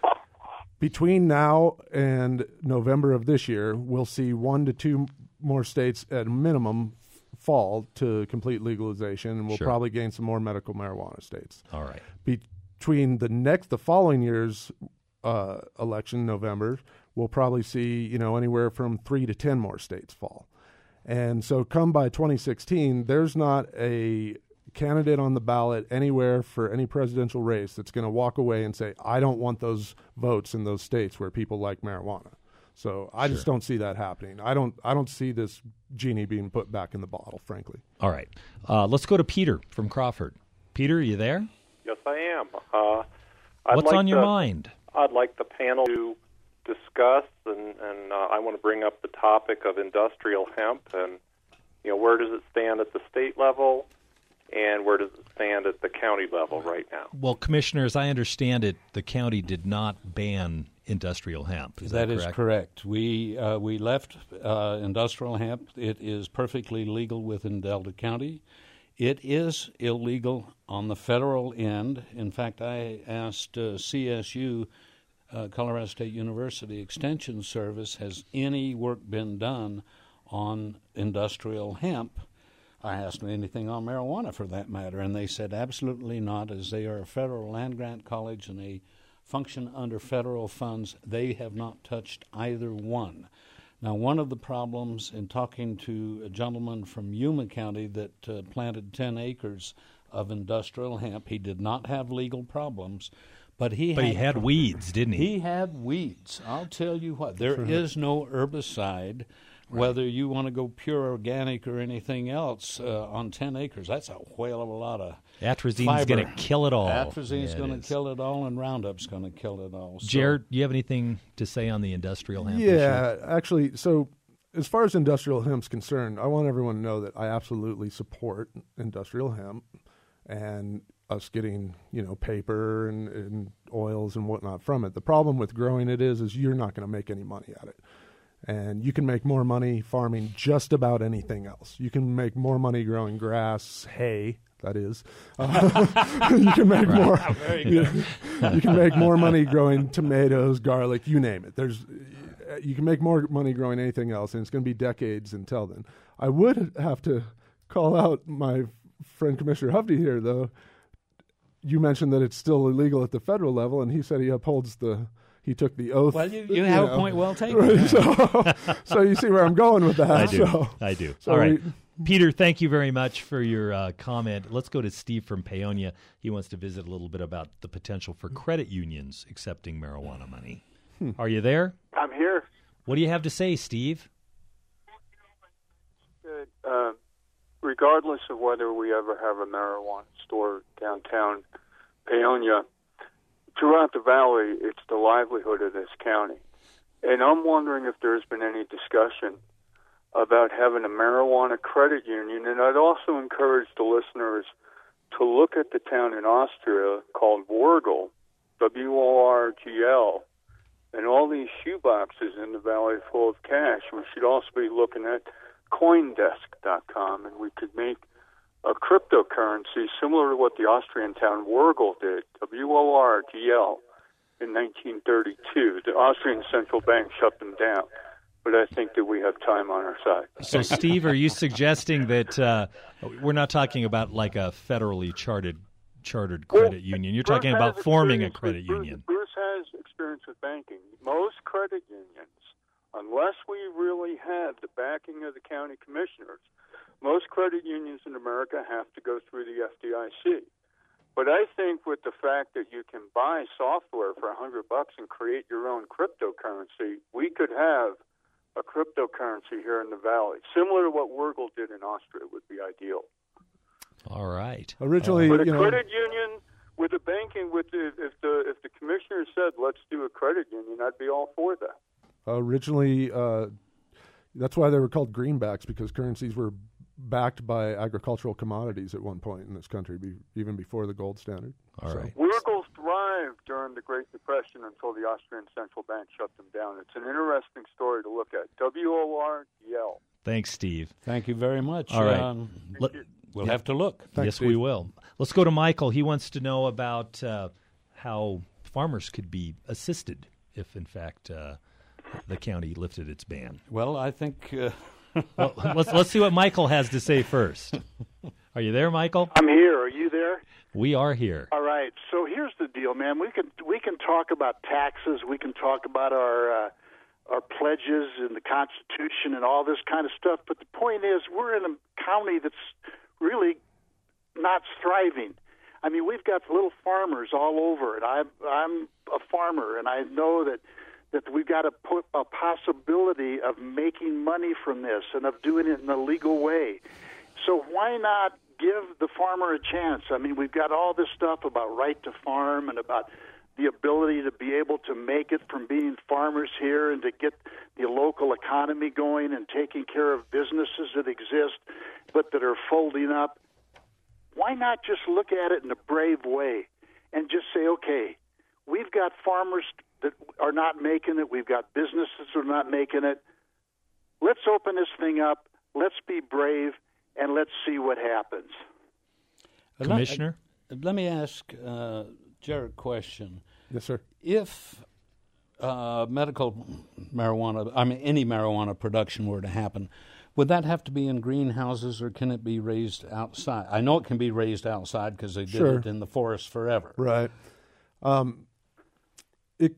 Between now and November of this year, we'll see one to two more states at a minimum fall to complete legalization, and we'll Sure. probably gain some more medical marijuana states. All right. Between the next, the following year's uh, election, November, we'll probably see, you know, anywhere from three to ten more states fall. And so come by twenty sixteen, there's not a candidate on the ballot anywhere for any presidential race that's going to walk away and say, I don't want those votes in those states where people like marijuana. So I Sure. just don't see that happening. I don't I don't see this genie being put back in the bottle, frankly. All right. Uh, let's go to Peter from Crawford. Peter, are you there? Yes, I am. Uh, I'd What's like on your the, mind? I'd like the panel to discuss, and, and uh, I want to bring up the topic of industrial hemp, and you know, where does it stand at the state level, and where does it stand at the county level right now? Well, Commissioner, as I understand it, the county did not ban industrial hemp. Is that, That correct? is correct. We uh, we left uh, industrial hemp. It is perfectly legal within Delta County. It is illegal on the federal end. In fact, I asked uh, C S U, uh, Colorado State University Extension Service, has any work been done on industrial hemp? I asked them anything on marijuana for that matter, and they said absolutely not, as they are a federal land-grant college and they function under federal funds. They have not touched either one. Now, one of the problems in talking to a gentleman from Yuma County that uh, planted ten acres of industrial hemp, he did not have legal problems, but he But had he had pro- weeds, didn't he? He had weeds. I'll tell you what, there is no herbicide, whether you want to go pure organic or anything else, uh, on ten acres. That's a whale of a lot of Atrazine's fiber. going to kill it all. Atrazine's Yeah, going it to is. kill it all, and Roundup's going to kill it all. So, Jared, do you have anything to say on the industrial hemp Yeah, issue? actually, so as far as industrial hemp's concerned, I want everyone to know that I absolutely support industrial hemp and us getting, you know, paper and, and oils and whatnot from it. The problem with growing it is, is you're not going to make any money at it. And you can make more money farming just about anything else. You can make more money growing grass, hay, that is. Uh, you can make Right. more. Very you, good. you can make more money growing tomatoes, garlic, you name it. There's, you can make more money growing anything else, and it's going to be decades until then. I would have to call out my friend Commissioner Hovde here, though. You mentioned that it's still illegal at the federal level, and he said he upholds the. He took the oath. Well, you, you have know. a point well taken. Right, so, so you see where I'm going with that. I do. So, I do. so All right. we- Peter, thank you very much for your uh, comment. Let's go to Steve from Paonia. He wants to visit a little bit about the potential for credit unions accepting marijuana money. Hmm. Are you there? I'm here. What do you have to say, Steve? Good. Uh, regardless of whether we ever have a marijuana store downtown Paonia, throughout the valley, it's the livelihood of this county. And I'm wondering if there's been any discussion about having a marijuana credit union. And I'd also encourage the listeners to look at the town in Austria called Worgl, W O R G L, and all these shoeboxes in the valley full of cash. We should also be looking at Coindesk dot com, and we could make a cryptocurrency similar to what the Austrian town Worgl did, W O R G L, in nineteen thirty-two. The Austrian central bank shut them down, but I think that we have time on our side. So, Steve, are you suggesting that uh, we're not talking about like a federally chartered chartered credit union? You're Bruce talking has about forming a experience credit with, Bruce, union. Bruce has experience with banking. Most credit unions, unless we really have the backing of the county commissioners, most credit unions in America have to go through the F D I C. But I think with the fact that you can buy software for a hundred bucks and create your own cryptocurrency, we could have a cryptocurrency here in the valley, similar to what Worgl did in Austria, would be ideal. All right. Originally, But a you know, credit union with a banking, with the, if the if the commissioner said let's do a credit union, I'd be all for that. originally, uh, that's why they were called greenbacks, because currencies were backed by agricultural commodities at one point in this country, be, even before the gold standard. All So- right. Worgl thrived during the Great Depression until the Austrian central bank shut them down. It's an interesting story to look at. W O R G L. Thanks, Steve. Thank you very much. All right. Um, Let- we'll have to look. Thanks, yes, Steve. we will. Let's go to Michael. He wants to know about uh, how farmers could be assisted if, in fact, uh, the county lifted its ban. Well, I think uh, Well, let's let's see what Michael has to say first. Are you there, Michael? I'm here. Are you there? We are here. All right. So here's the deal, man. We can we can talk about taxes. We can talk about our uh, our pledges and the Constitution and all this kind of stuff. But the point is, we're in a county that's really not thriving. I mean, we've got little farmers all over it. I'm I'm a farmer, and I know that that we've got to put a possibility of making money from this and of doing it in a legal way. So why not give the farmer a chance? I mean, we've got all this stuff about right to farm and about the ability to be able to make it from being farmers here and to get the local economy going and taking care of businesses that exist but that are folding up. Why not just look at it in a brave way and just say, okay, we've got farmers that are not making it. We've got businesses that are not making it. Let's open this thing up. Let's be brave, and let's see what happens. Commissioner? Let, let me ask uh, Jared a question. Yes, sir. If uh, medical marijuana, I mean any marijuana production were to happen, would that have to be in greenhouses, or can it be raised outside? I know it can be raised outside because they did Sure. it in the forest forever. Right. Um, it,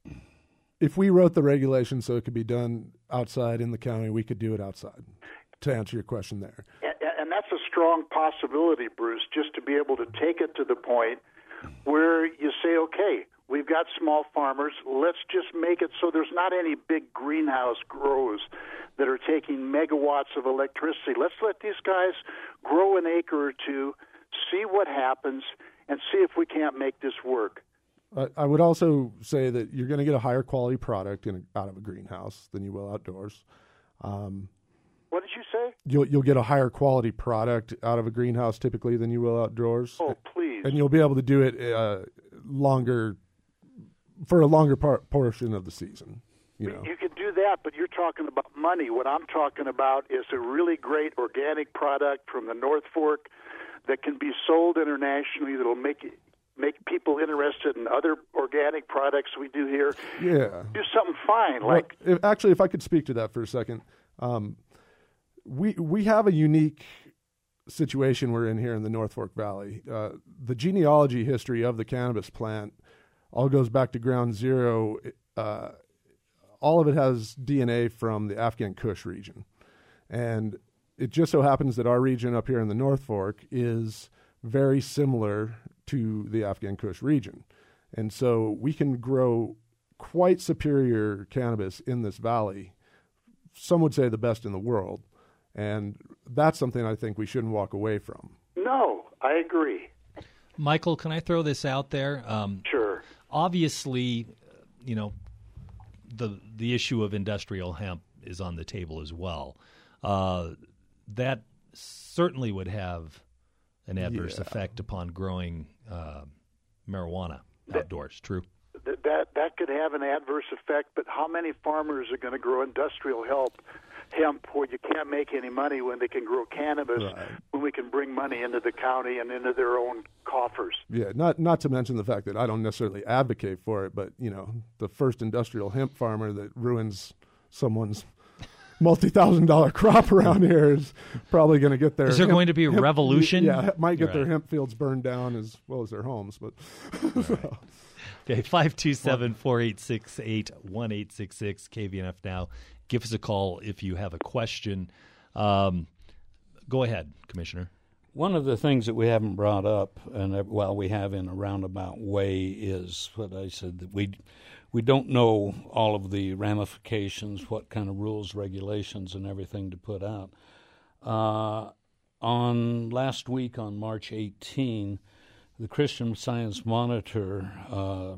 if we wrote the regulations so it could be done outside in the county, we could do it outside, to answer your question there. And, and that's a strong possibility, Bruce, just to be able to take it to the point where you say, okay, we've got small farmers. Let's just make it so there's not any big greenhouse grows that are taking megawatts of electricity. Let's let these guys grow an acre or two, see what happens, and see if we can't make this work. I, I would also say that you're going to get a higher quality product in a, out of a greenhouse than you will outdoors. Um, What did you say? you'll you'll get a higher quality product out of a greenhouse typically than you will outdoors. Oh, please. And you'll be able to do it uh, longer for a longer par- portion of the season. You know. You can do that, but you're talking about money. What I'm talking about is a really great organic product from the North Fork that can be sold internationally that'll make it, make people interested in other organic products we do here. Yeah. Do something fine. Well, like if, actually, if I could speak to that for a second, um, we we have a unique situation we're in here in the North Fork Valley. Uh, the genealogy history of the cannabis plant all goes back to ground zero. Uh, all of it has D N A from the Afghan Kush region. And it just so happens that our region up here in the North Fork is very similar to the Afghan Kush region. And so we can grow quite superior cannabis in this valley. Some would say the best in the world. And that's something I think we shouldn't walk away from. No, I agree. Michael, can I throw this out there? Um, sure. Obviously, you know, the the issue of industrial hemp is on the table as well. Uh, that certainly would have an adverse yeah. effect upon growing uh, marijuana outdoors. True. That, that that could have an adverse effect, but how many farmers are going to grow industrial hemp, hemp where you can't make any money when they can grow cannabis, right. when we can bring money into the county and into their own coffers? Yeah, not not to mention the fact that I don't necessarily advocate for it, but, you know, the first industrial hemp farmer that ruins someone's multi-thousand dollar crop around here is probably going to get their... Is there hemp, going to be a hemp, revolution? Yeah, might get right. their hemp fields burned down as well as their homes. But right. Okay, five two seven, four eight six eight, one eight six six, K V N F Now. Give us a call if you have a question. Um, go ahead, Commissioner. One of the things that we haven't brought up, and well, we have in a roundabout way, is what I said, that we we don't know all of the ramifications, what kind of rules, regulations, and everything to put out. Uh, on last week, on March eighteenth, the Christian Science Monitor uh,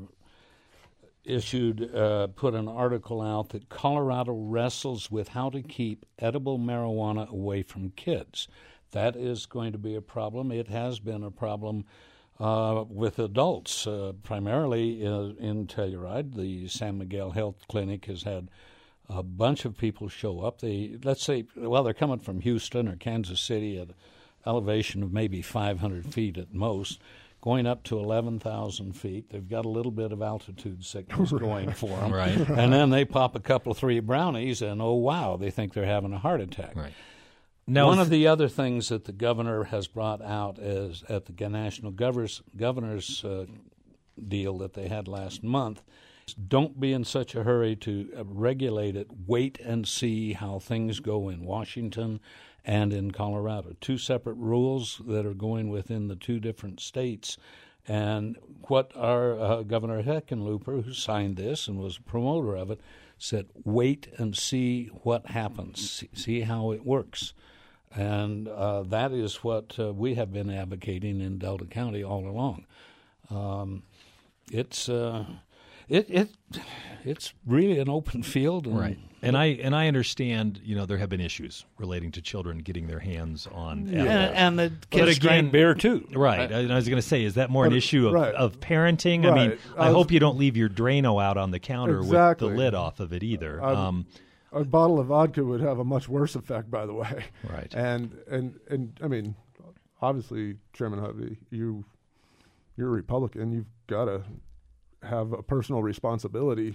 issued, uh, put an article out that Colorado wrestles with how to keep edible marijuana away from kids. That is going to be a problem. It has been a problem uh, with adults, uh, primarily uh, in Telluride. The San Miguel Health Clinic has had a bunch of people show up. They, let's say, well, they're coming from Houston or Kansas City at an elevation of maybe five hundred feet at most, going up to eleven thousand feet. They've got a little bit of altitude sickness going for them. Right. And then they pop a couple, three brownies, and oh, wow, they think they're having a heart attack. Right. Now, One of the other things that the governor has brought out is at the National Governor's, governor's uh, deal that they had last month, is don't be in such a hurry to uh, regulate it. Wait and see how things go in Washington and in Colorado. Two separate rules that are going within the two different states. And what our uh, Governor Hickenlooper, who signed this and was a promoter of it, said, wait and see what happens, see, see how it works. And uh, that is what uh, we have been advocating in Delta County all along. Um, it's uh, it it it's really an open field, and, right? And I and I understand, you know, there have been issues relating to children getting their hands on yeah. and, and the kids again, drink beer too, right? I, I was going to say, is that more an issue of, right. of parenting? Right. I mean, I, I was, hope you don't leave your Drano out on the counter exactly. with the lid off of it either. Um, um, a bottle of vodka would have a much worse effect, by the way. Right. And and and I mean, obviously, Chairman Hovey, you you're a Republican. You've got to have a personal responsibility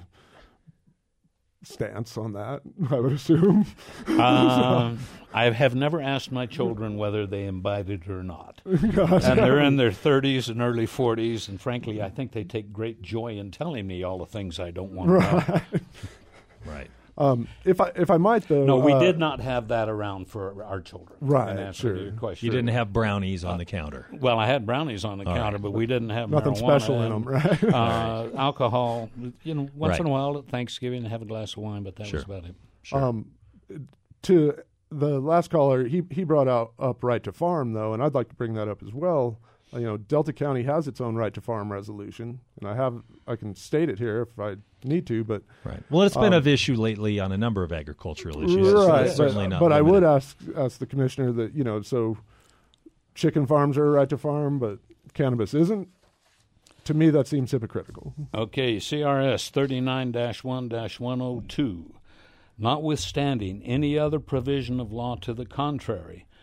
stance on that, I would assume. um, I have never asked my children whether they imbibe it or not. Gosh, and they're in their thirties and early forties, and frankly, I think they take great joy in telling me all the things I don't want right. to know. Right. Um, if I if I might though, no, we uh, did not have that around for our children. Right, in answer sure. to your question. You didn't have brownies on the counter. Well, I had brownies on the All counter, right. but we didn't have nothing marijuana special in and, them, right? uh, alcohol. You know, once Right. in a while at Thanksgiving, have a glass of wine, but that Sure. was about it. Sure. Um, to the last caller, he he brought out up right to farm though, and I'd like to bring that up as well. Uh, you know, Delta County has its own right to farm resolution, and I have I can state it here if I need to, but right. Well, it's been um, of issue lately on a number of agricultural issues. so right? it's certainly but not. but I would limited. ask ask the commissioner that you know, so chicken farms are a right to farm, but cannabis isn't. To me, that seems hypocritical. Okay, C R S thirty-nine dash one dash one oh two. Notwithstanding any other provision of law to the contrary,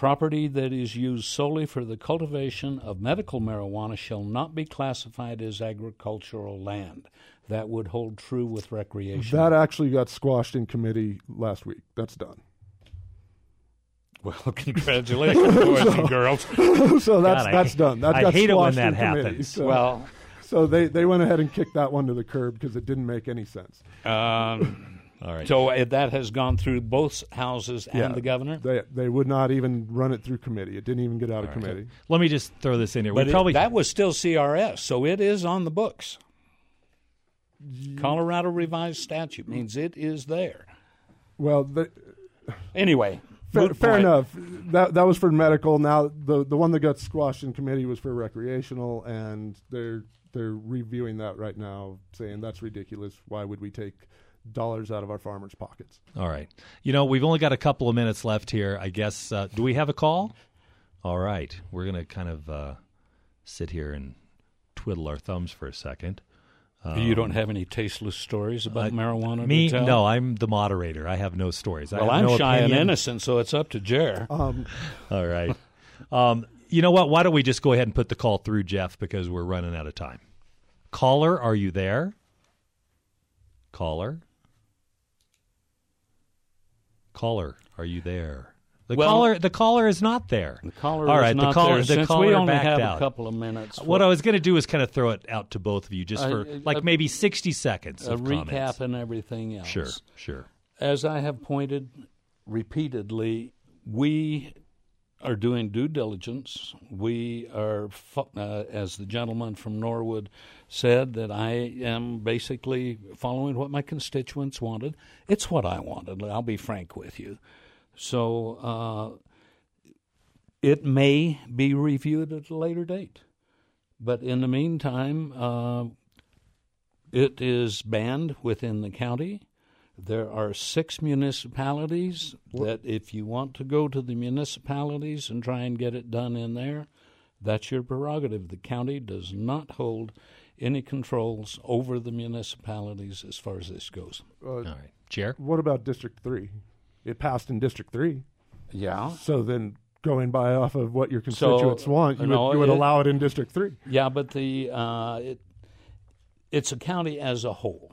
Property that is used solely for the cultivation of medical marijuana shall not be classified as agricultural land. That would hold true with recreation. That actually got squashed in committee last week. That's done. Well, congratulations, boys and girls. So that's God, that's I, done. That I got hate it when squashed that in committee. happens. So, Well, so they, they went ahead and kicked that one to the curb because it didn't make any sense. um, All right. so uh, that has gone through both houses and Yeah, the governor? They they would not even run it through committee. It didn't even get out of All right. committee. Let me just throw this in here. But we it- probably that was still C R S, so it is on the books. Colorado Revised Statute means it is there. Well, the, Anyway, fair, moot fair point. enough. That that was for medical. Now the the one that got squashed in committee was for recreational, and they're they're reviewing that right now, saying that's ridiculous. Why would we take dollars out of our farmers' pockets? All right. You know, we've only got a couple of minutes left here. I guess, uh, do we have a call? All right. We're going to kind of uh, sit here and twiddle our thumbs for a second. Um, You don't have any tasteless stories about uh, marijuana Me? to tell? No, I'm the moderator. I have no stories. Well, I I'm have no shy opinion. and innocent, so it's up to Jer. Um, All right. Um, you know what? Why don't we just go ahead and put the call through, Jeff, because we're running out of time. Caller, are you there? Caller? Caller, are you there? The Well- caller the caller is not there. The caller All is right, not the caller there. the Since caller we only backed have out. a couple of minutes. What I was going to do is kind of throw it out to both of you just Uh, for uh, like uh, maybe sixty seconds a of recap comments. and everything else. Sure, sure. As I have pointed repeatedly, we are doing due diligence. We are, fo- uh, as the gentleman from Norwood said, that I am basically following what my constituents wanted. It's what I wanted. I'll be frank with you. So uh, it may be reviewed at a later date. But in the meantime, uh, it is banned within the county. There are six municipalities that if you want to go to the municipalities and try and get it done in there, that's your prerogative. The county does not hold any controls over the municipalities as far as this goes. uh, All right. Chair? What about District three? It passed in District three. Yeah. So then going by off of what your constituents want, you no, would, you would it- allow it in District three. Yeah, but the uh, it, it's a county as a whole.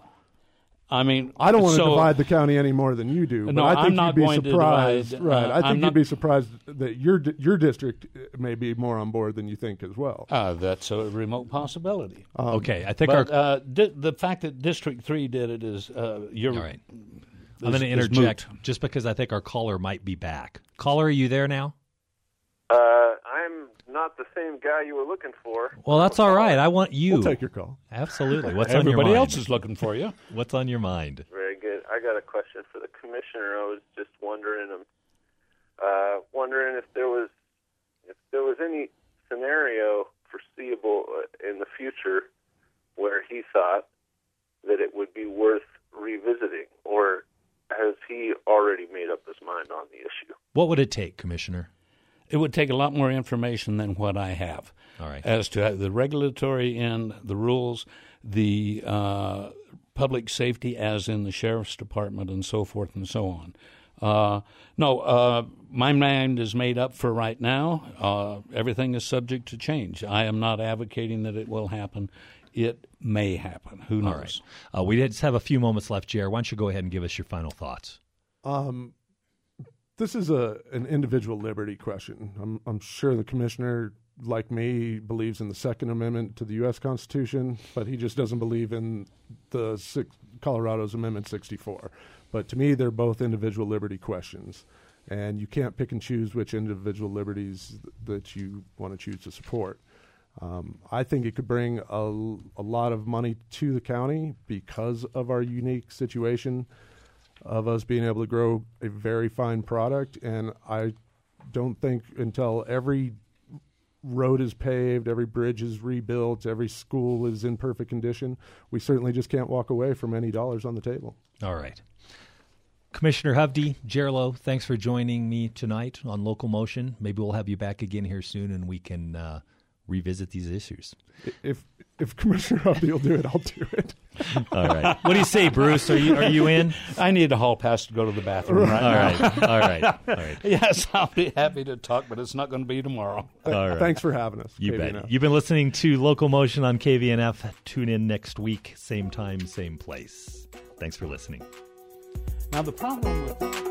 I mean, I don't want to so- divide the county any more than you do. But No, I think I'm you'd not be going to surprised. divide, right. uh, I think I'm you'd not- be surprised that your di- your district may be more on board than you think as well. Uh, that's a remote possibility. Um, Okay, I think But our uh, di- the fact that District three did it is uh, you're All right. is- I'm going to is interject moot. just because I think our caller might be back. Caller, are you there now? Uh, I'm not the same guy you were looking for. Well, that's all right. I want you. We'll take your call. Absolutely. What's on your Everybody mind? else is looking for you. What's on your mind? Very good. I got a question for the commissioner. I was just wondering, um, uh, wondering if there was, if there was any scenario foreseeable uh, in the future where he thought that it would be worth revisiting, or has he already made up his mind on the issue? What would it take, Commissioner? It would take a lot more information than what I have. All right. As to the regulatory end, the rules, the uh, public safety, as in the sheriff's department, and so forth and so on. Uh, no, uh, my mind is made up for right now. Uh, everything is subject to change. I am not advocating that it will happen. It may happen. Who knows? All right. Uh, we just have a few moments left, Jer. Why don't you go ahead and give us your final thoughts? Um, this is a an individual liberty question. I'm I'm sure the commissioner, like me, believes in the Second Amendment to the U S Constitution, but he just doesn't believe in the six, Colorado's Amendment sixty-four. But to me, they're both individual liberty questions, and you can't pick and choose which individual liberties th- that you want to choose to support. Um, I think it could bring a, a lot of money to the county because of our unique situation of us being able to grow a very fine product. And I don't think until every road is paved, every bridge is rebuilt, every school is in perfect condition, we certainly just can't walk away from any dollars on the table. All right. Commissioner Hovde, Jer Lowe, thanks for joining me tonight on Local Motion. Maybe we'll have you back again here soon and we can uh, revisit these issues. If if Commissioner Hovde will do it, I'll do it. All right. What do you say, Bruce? Are you are you in? I need a hall pass to go to the bathroom right All now. right. All right. All right. Yes, I'll be happy to talk, but it's not going to be tomorrow. All right. Thanks for having us. You K V N bet. F. You've been listening to Local Motion on K V N F. Tune in next week, same time, same place. Thanks for listening. Now, the problem with